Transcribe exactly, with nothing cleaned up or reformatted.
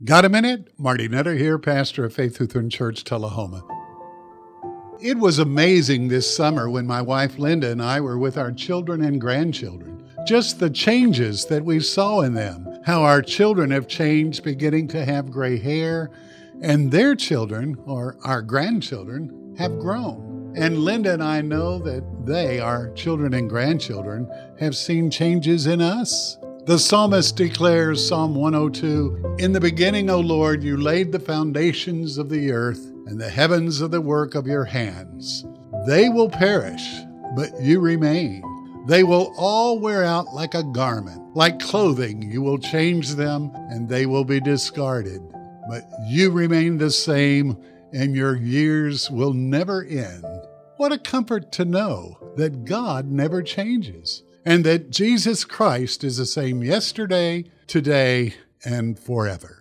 Got a minute? Marty Nutter here, pastor of Faith Lutheran Church, Tullahoma. It was amazing this summer when my wife Linda and I were with our children and grandchildren. Just the changes that we saw in them, how our children have changed, beginning to have gray hair, and their children, or our grandchildren, have grown. And Linda and I know that they, our children and grandchildren, have seen changes in us. The psalmist declares, Psalm one oh two, "In the beginning, O Lord, you laid the foundations of the earth, and the heavens are the work of your hands. They will perish, but you remain. They will all wear out like a garment. Like clothing, you will change them, and they will be discarded. But you remain the same, and your years will never end." What a comfort to know that God never changes, and that Jesus Christ is the same yesterday, today, and forever.